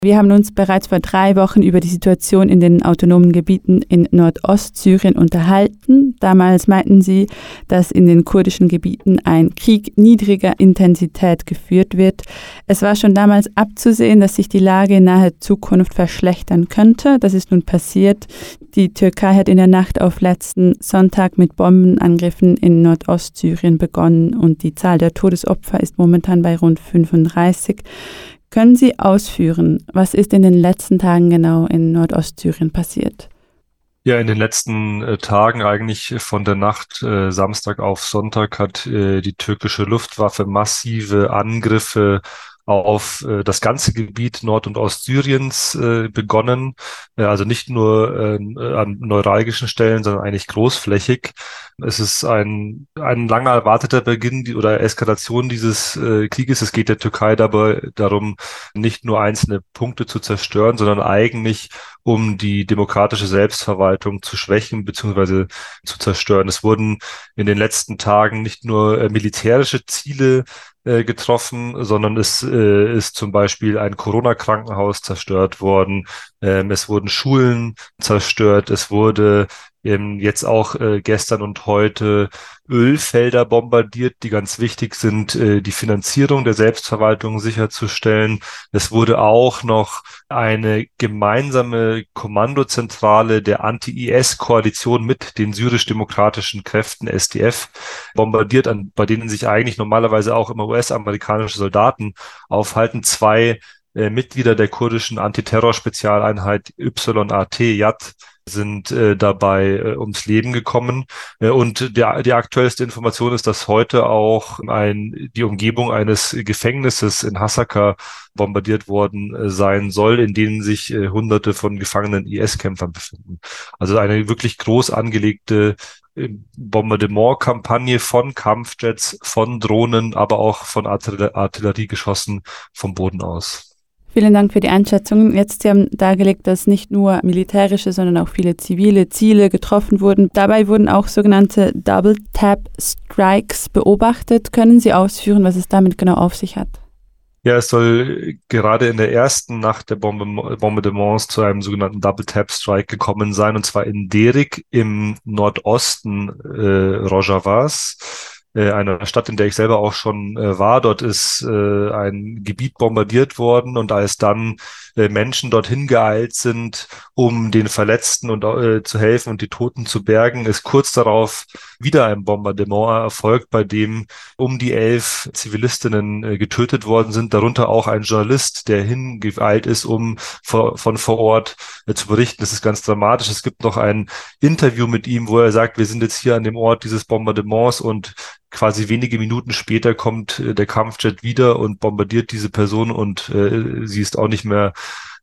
Wir haben uns bereits vor 3 Wochen über die Situation in den autonomen Gebieten in Nordostsyrien unterhalten. Damals meinten Sie, dass in den kurdischen Gebieten ein Krieg niedriger Intensität geführt wird. Es war schon damals abzusehen, dass sich die Lage in naher Zukunft verschlechtern könnte. Das ist nun passiert. Die Türkei hat in der Nacht auf letzten Sonntag mit Bombenangriffen in Nordostsyrien begonnen und die Zahl der Todesopfer ist momentan bei rund 35. Können Sie ausführen, was ist in den letzten Tagen genau in Nordostsyrien passiert? Ja, in den letzten Tagen, eigentlich von der Nacht Samstag auf Sonntag, hat die türkische Luftwaffe massive Angriffe auf das ganze Gebiet Nord- und Ostsyriens begonnen. Also nicht nur an neuralgischen Stellen, sondern eigentlich großflächig. Es ist ein lange erwarteter Beginn oder Eskalation dieses Krieges. Es geht der Türkei dabei darum, nicht nur einzelne Punkte zu zerstören, sondern eigentlich um die demokratische Selbstverwaltung zu schwächen bzw. zu zerstören. Es wurden in den letzten Tagen nicht nur militärische Ziele getroffen, sondern es ist zum Beispiel ein Corona-Krankenhaus zerstört worden. Es wurden Schulen zerstört. Es wurde jetzt auch gestern und heute Ölfelder bombardiert, die ganz wichtig sind, die Finanzierung der Selbstverwaltung sicherzustellen. Es wurde auch noch eine gemeinsame Kommandozentrale der Anti-IS-Koalition mit den syrisch-demokratischen Kräften SDF bombardiert, bei denen sich eigentlich normalerweise auch immer US-amerikanische Soldaten aufhalten. 2 Mitglieder der kurdischen Antiterror-Spezialeinheit YAT sind dabei ums Leben gekommen. Und die aktuellste Information ist, dass heute auch die Umgebung eines Gefängnisses in Hasaka bombardiert worden sein soll, in denen sich Hunderte von gefangenen IS-Kämpfern befinden. Also eine wirklich groß angelegte Bombardement-Kampagne von Kampfjets, von Drohnen, aber auch von Artilleriegeschossen vom Boden aus. Vielen Dank für die Einschätzung. Jetzt Sie haben dargelegt, dass nicht nur militärische, sondern auch viele zivile Ziele getroffen wurden. Dabei wurden auch sogenannte Double-Tap-Strikes beobachtet. Können Sie ausführen, was es damit genau auf sich hat? Ja, es soll gerade in der ersten Nacht der Bombardements zu einem sogenannten Double-Tap-Strike gekommen sein, und zwar in Derik im Nordosten Rojavas, einer Stadt, in der ich selber auch schon war. Dort ist ein Gebiet bombardiert worden, und als dann Menschen dorthin geeilt sind, um den Verletzten und zu helfen und die Toten zu bergen, ist kurz darauf wieder ein Bombardement erfolgt, bei dem um die 11 Zivilistinnen getötet worden sind, darunter auch ein Journalist, der hingeeilt ist, um von vor Ort zu berichten. Das ist ganz dramatisch. Es gibt noch ein Interview mit ihm, wo er sagt, wir sind jetzt hier an dem Ort dieses Bombardements, und quasi wenige Minuten später kommt der Kampfjet wieder und bombardiert diese Person, und sie ist auch nicht mehr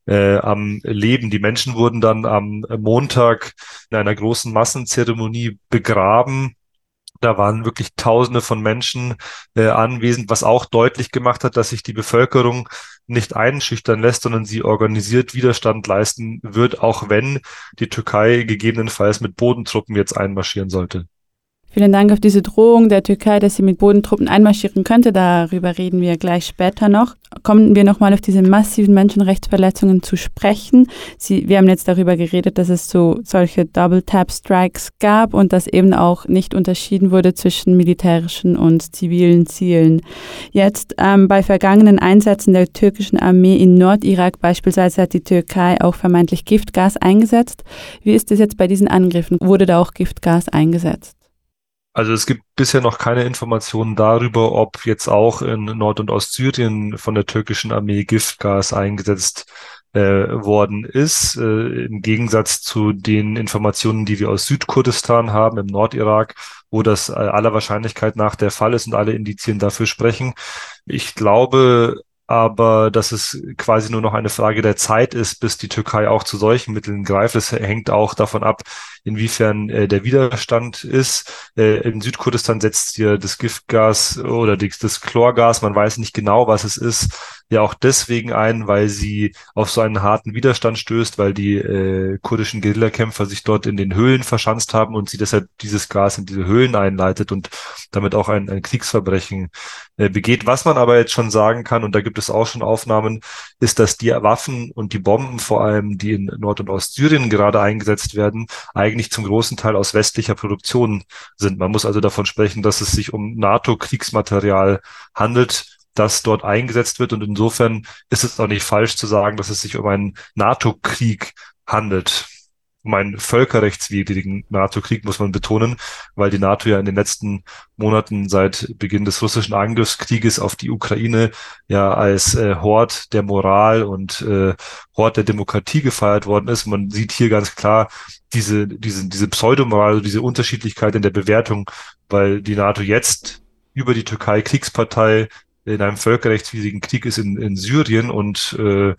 am Leben. Die Menschen wurden dann am Montag in einer großen Massenzeremonie begraben. Da waren wirklich Tausende von Menschen anwesend, was auch deutlich gemacht hat, dass sich die Bevölkerung nicht einschüchtern lässt, sondern sie organisiert Widerstand leisten wird, auch wenn die Türkei gegebenenfalls mit Bodentruppen jetzt einmarschieren sollte. Vielen Dank auf diese Drohung der Türkei, dass sie mit Bodentruppen einmarschieren könnte. Darüber reden wir gleich später noch. Kommen wir nochmal auf diese massiven Menschenrechtsverletzungen zu sprechen. Wir haben jetzt darüber geredet, dass es solche Double-Tap-Strikes gab und dass eben auch nicht unterschieden wurde zwischen militärischen und zivilen Zielen. Jetzt bei vergangenen Einsätzen der türkischen Armee in Nordirak beispielsweise hat die Türkei auch vermeintlich Giftgas eingesetzt. Wie ist es jetzt bei diesen Angriffen? Wurde da auch Giftgas eingesetzt? Also es gibt bisher noch keine Informationen darüber, ob jetzt auch in Nord- und Ostsyrien von der türkischen Armee Giftgas eingesetzt worden ist. Im Gegensatz zu den Informationen, die wir aus Südkurdistan haben, im Nordirak, wo das aller Wahrscheinlichkeit nach der Fall ist und alle Indizien dafür sprechen. Ich glaube aber, dass es quasi nur noch eine Frage der Zeit ist, bis die Türkei auch zu solchen Mitteln greift. Es hängt auch davon ab, inwiefern der Widerstand ist. In Südkurdistan setzt hier das Giftgas oder das Chlorgas, man weiß nicht genau, was es ist, ja auch deswegen ein, weil sie auf so einen harten Widerstand stößt, weil die kurdischen Guerillakämpfer sich dort in den Höhlen verschanzt haben und sie deshalb dieses Gas in diese Höhlen einleitet und damit auch ein Kriegsverbrechen begeht. Was man aber jetzt schon sagen kann, und da gibt es auch schon Aufnahmen, ist, dass die Waffen und die Bomben vor allem, die in Nord- und Ostsyrien gerade eingesetzt werden, eigentlich zum großen Teil aus westlicher Produktion sind. Man muss also davon sprechen, dass es sich um NATO-Kriegsmaterial handelt, das dort eingesetzt wird. Und insofern ist es auch nicht falsch zu sagen, dass es sich um einen NATO-Krieg handelt. Um einen völkerrechtswidrigen NATO-Krieg, muss man betonen, weil die NATO ja in den letzten Monaten seit Beginn des russischen Angriffskrieges auf die Ukraine ja als Hort der Moral und Hort der Demokratie gefeiert worden ist. Man sieht hier ganz klar diese Pseudomoral, also diese Unterschiedlichkeit in der Bewertung, weil die NATO jetzt über die Türkei Kriegspartei in einem völkerrechtswidrigen Krieg ist in Syrien und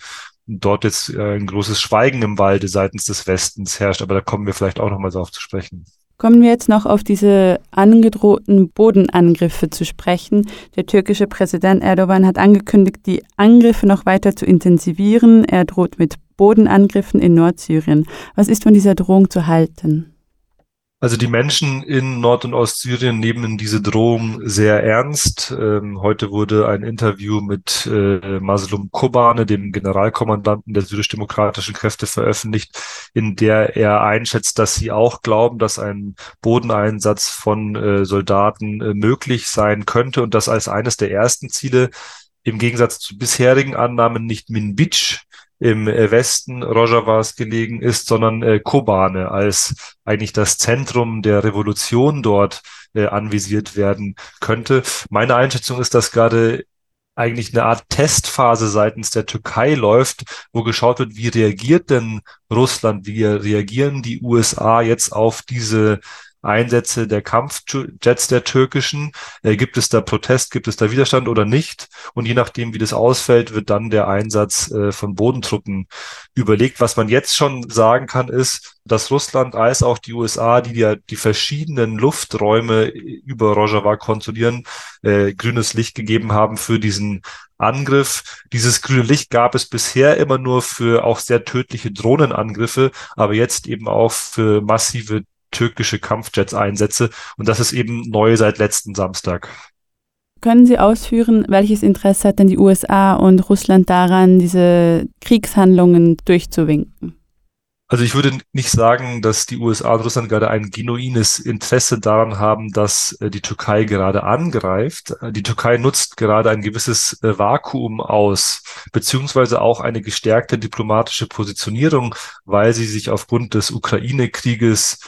dort jetzt ein großes Schweigen im Walde seitens des Westens herrscht. Aber da kommen wir vielleicht auch nochmal darauf zu sprechen. Kommen wir jetzt noch auf diese angedrohten Bodenangriffe zu sprechen. Der türkische Präsident Erdogan hat angekündigt, die Angriffe noch weiter zu intensivieren. Er droht mit Bodenangriffen in Nordsyrien. Was ist von dieser Drohung zu halten? Also die Menschen in Nord- und Ostsyrien nehmen diese Drohung sehr ernst. Heute wurde ein Interview mit Mazlum Kobane, dem Generalkommandanten der syrisch-demokratischen Kräfte, veröffentlicht, in der er einschätzt, dass sie auch glauben, dass ein Bodeneinsatz von Soldaten möglich sein könnte und dass als eines der ersten Ziele im Gegensatz zu bisherigen Annahmen nicht Minbic im Westen Rojavas gelegen ist, sondern Kobane als eigentlich das Zentrum der Revolution dort anvisiert werden könnte. Meine Einschätzung ist, dass gerade eigentlich eine Art Testphase seitens der Türkei läuft, wo geschaut wird, wie reagiert denn Russland, wie reagieren die USA jetzt auf diese Einsätze der Kampfjets der türkischen. Gibt es da Protest, gibt es da Widerstand oder nicht? Und je nachdem, wie das ausfällt, wird dann der Einsatz von Bodentruppen überlegt. Was man jetzt schon sagen kann, ist, dass Russland als auch die USA, die ja die verschiedenen Lufträume über Rojava kontrollieren, grünes Licht gegeben haben für diesen Angriff. Dieses grüne Licht gab es bisher immer nur für auch sehr tödliche Drohnenangriffe, aber jetzt eben auch für massive türkische Kampfjets-Einsätze. Und das ist eben neu seit letzten Samstag. Können Sie ausführen, welches Interesse hat denn die USA und Russland daran, diese Kriegshandlungen durchzuwinken? Also ich würde nicht sagen, dass die USA und Russland gerade ein genuines Interesse daran haben, dass die Türkei gerade angreift. Die Türkei nutzt gerade ein gewisses Vakuum aus, beziehungsweise auch eine gestärkte diplomatische Positionierung, weil sie sich aufgrund des Ukraine-Krieges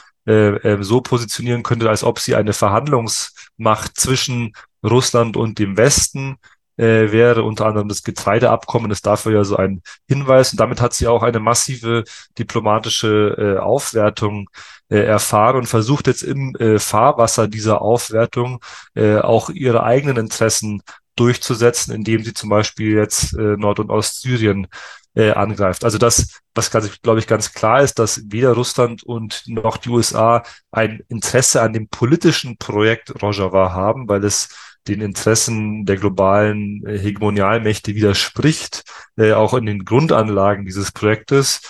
so positionieren könnte, als ob sie eine Verhandlungsmacht zwischen Russland und dem Westen wäre. Unter anderem das Getreideabkommen ist dafür ja so ein Hinweis. Und damit hat sie auch eine massive diplomatische Aufwertung erfahren und versucht jetzt im Fahrwasser dieser Aufwertung auch ihre eigenen Interessen durchzusetzen, indem sie zum Beispiel jetzt Nord- und Ostsyrien angreift. Also das, was glaube ich, ganz klar ist, dass weder Russland und noch die USA ein Interesse an dem politischen Projekt Rojava haben, weil es den Interessen der globalen Hegemonialmächte widerspricht, auch in den Grundanlagen dieses Projektes,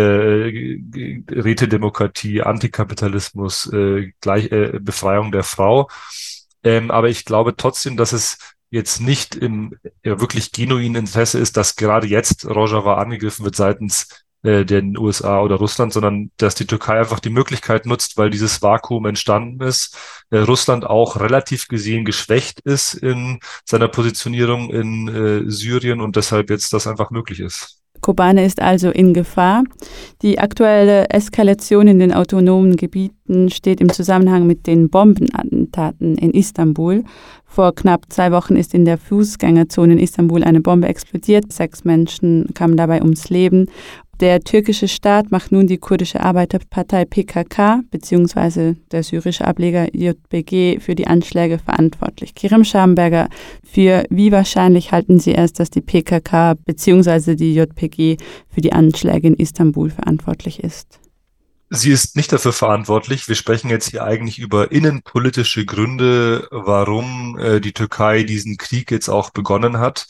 Rätedemokratie, Antikapitalismus, Befreiung der Frau. Aber ich glaube trotzdem, dass es jetzt nicht im wirklich genuinen Interesse ist, dass gerade jetzt Rojava angegriffen wird seitens den USA oder Russland, sondern dass die Türkei einfach die Möglichkeit nutzt, weil dieses Vakuum entstanden ist. Russland auch relativ gesehen geschwächt ist in seiner Positionierung in Syrien und deshalb jetzt das einfach möglich ist. Kobane ist also in Gefahr. Die aktuelle Eskalation in den autonomen Gebieten steht im Zusammenhang mit den Bombenattentaten in Istanbul. Vor knapp 2 Wochen ist in der Fußgängerzone in Istanbul eine Bombe explodiert. 6 Menschen kamen dabei ums Leben. Der türkische Staat macht nun die kurdische Arbeiterpartei PKK bzw. der syrische Ableger YPG für die Anschläge verantwortlich. Kerem Schamberger, für wie wahrscheinlich halten Sie es, dass die PKK bzw. die YPG für die Anschläge in Istanbul verantwortlich ist? Sie ist nicht dafür verantwortlich. Wir sprechen jetzt hier eigentlich über innenpolitische Gründe, warum die Türkei diesen Krieg jetzt auch begonnen hat.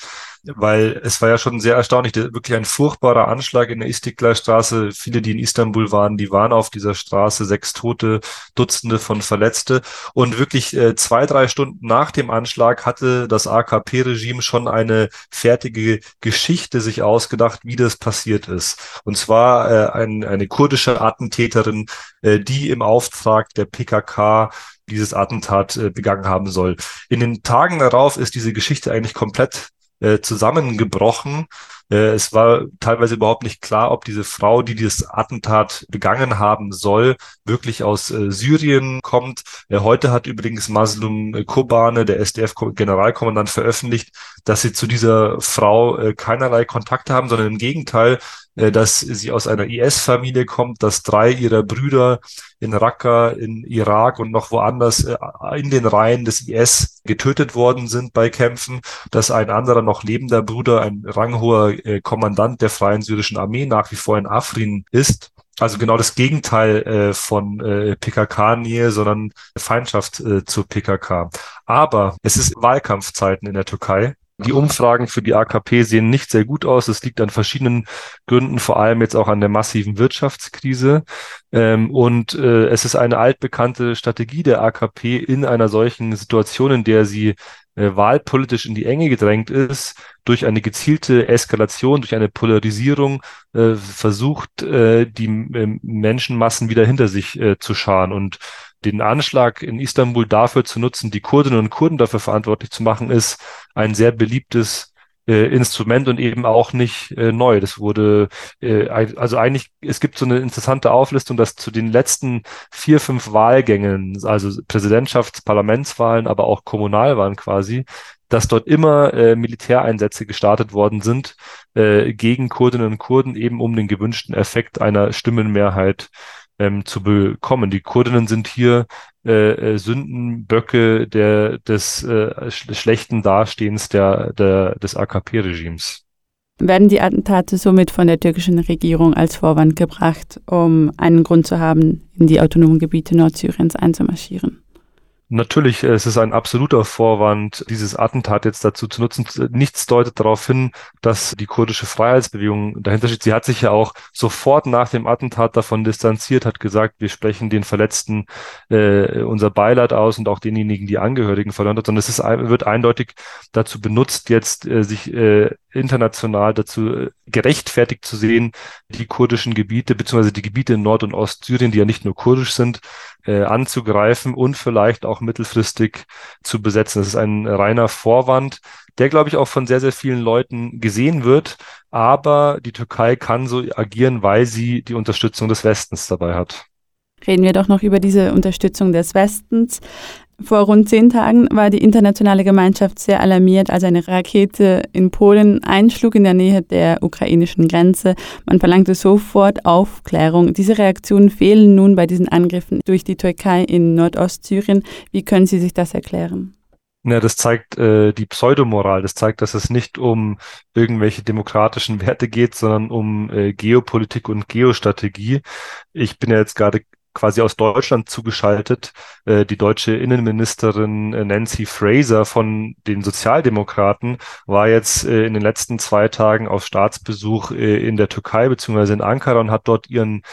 weil es war ja schon sehr erstaunlich, wirklich ein furchtbarer Anschlag in der Istiklal-Straße. Viele, die in Istanbul waren, die waren auf dieser Straße, 6 Tote, Dutzende von Verletzte. Und wirklich 2, 3 Stunden nach dem Anschlag hatte das AKP-Regime schon eine fertige Geschichte sich ausgedacht, wie das passiert ist. Und zwar eine kurdische Attentäterin, die im Auftrag der PKK dieses Attentat begangen haben soll. In den Tagen darauf ist diese Geschichte eigentlich komplett zusammengebrochen. Es war teilweise überhaupt nicht klar, ob diese Frau, die dieses Attentat begangen haben soll, wirklich aus Syrien kommt. Heute hat übrigens Mazlum Kobane, der SDF-Generalkommandant, veröffentlicht, dass sie zu dieser Frau keinerlei Kontakte haben, sondern im Gegenteil, dass sie aus einer IS-Familie kommt, dass 3 ihrer Brüder in Raqqa, in Irak und noch woanders in den Reihen des IS getötet worden sind bei Kämpfen, dass ein anderer noch lebender Bruder, ein ranghoher Kommandant der Freien Syrischen Armee, nach wie vor in Afrin ist. Also genau das Gegenteil von PKK-Nähe, sondern Feindschaft zur PKK. Aber es ist Wahlkampfzeiten in der Türkei. Die Umfragen für die AKP sehen nicht sehr gut aus. Es liegt an verschiedenen Gründen, vor allem jetzt auch an der massiven Wirtschaftskrise. Es ist eine altbekannte Strategie der AKP in einer solchen Situation, in der sie wahlpolitisch in die Enge gedrängt ist, durch eine gezielte Eskalation, durch eine Polarisierung versucht, die Menschenmassen wieder hinter sich zu scharen und den Anschlag in Istanbul dafür zu nutzen, die Kurdinnen und Kurden dafür verantwortlich zu machen, ist ein sehr beliebtes Instrument und eben auch nicht neu. Das wurde, also eigentlich, es gibt so eine interessante Auflistung, dass zu den letzten 4, 5 Wahlgängen, also Präsidentschafts-, Parlamentswahlen, aber auch Kommunalwahlen quasi, dass dort immer Militäreinsätze gestartet worden sind gegen Kurdinnen und Kurden, eben um den gewünschten Effekt einer Stimmenmehrheit zu bekommen. Die Kurdinnen sind hier Sündenböcke des schlechten Dastehens des AKP-Regimes. Werden die Attentate somit von der türkischen Regierung als Vorwand gebracht, um einen Grund zu haben, in die autonomen Gebiete Nordsyriens einzumarschieren? Natürlich, es ist ein absoluter Vorwand, dieses Attentat jetzt dazu zu nutzen. Nichts deutet darauf hin, dass die kurdische Freiheitsbewegung dahinter steht. Sie hat sich ja auch sofort nach dem Attentat davon distanziert, hat gesagt, wir sprechen den Verletzten unser Beileid aus und auch denjenigen, die Angehörigen verloren hat. Sondern wird eindeutig dazu benutzt, jetzt sich international dazu gerechtfertigt zu sehen, die kurdischen Gebiete, beziehungsweise die Gebiete in Nord- und Ostsyrien, die ja nicht nur kurdisch sind, anzugreifen und vielleicht auch mittelfristig zu besetzen. Das ist ein reiner Vorwand, der, glaube ich, auch von sehr, sehr vielen Leuten gesehen wird. Aber die Türkei kann so agieren, weil sie die Unterstützung des Westens dabei hat. Reden wir doch noch über diese Unterstützung des Westens. Vor rund 10 Tagen war die internationale Gemeinschaft sehr alarmiert, als eine Rakete in Polen einschlug in der Nähe der ukrainischen Grenze. Man verlangte sofort Aufklärung. Diese Reaktionen fehlen nun bei diesen Angriffen durch die Türkei in Nordostsyrien. Wie können Sie sich das erklären? Ja, das zeigt die Pseudomoral. Das zeigt, dass es nicht um irgendwelche demokratischen Werte geht, sondern um Geopolitik und Geostrategie. Ich bin ja jetzt gerade quasi aus Deutschland zugeschaltet. Die deutsche Innenministerin Nancy Fraser von den Sozialdemokraten war jetzt in den letzten 2 Tagen auf Staatsbesuch in der Türkei beziehungsweise in Ankara und hat dort ihren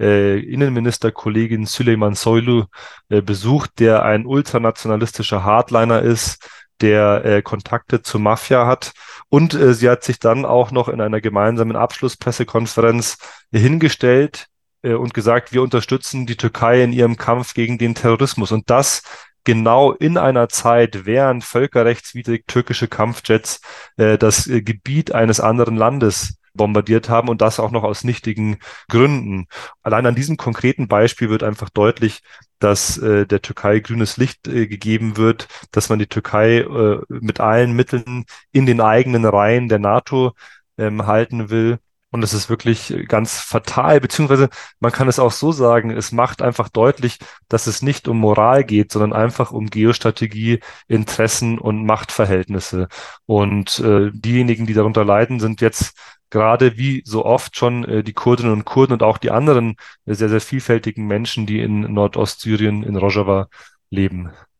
Innenministerkollegin Süleyman Soylu besucht, der ein ultranationalistischer Hardliner ist, der Kontakte zur Mafia hat. Und sie hat sich dann auch noch in einer gemeinsamen Abschlusspressekonferenz hingestellt und gesagt, wir unterstützen die Türkei in ihrem Kampf gegen den Terrorismus. Und das genau in einer Zeit, während völkerrechtswidrig türkische Kampfjets das Gebiet eines anderen Landes bombardiert haben und das auch noch aus nichtigen Gründen. Allein an diesem konkreten Beispiel wird einfach deutlich, dass der Türkei grünes Licht gegeben wird, dass man die Türkei mit allen Mitteln in den eigenen Reihen der NATO halten will. Und es ist wirklich ganz fatal, beziehungsweise man kann es auch so sagen, es macht einfach deutlich, dass es nicht um Moral geht, sondern einfach um Geostrategie, Interessen und Machtverhältnisse. Und diejenigen, die darunter leiden, sind jetzt gerade wie so oft schon die Kurdinnen und Kurden und auch die anderen sehr, sehr vielfältigen Menschen, die in Nordostsyrien, in Rojava leben.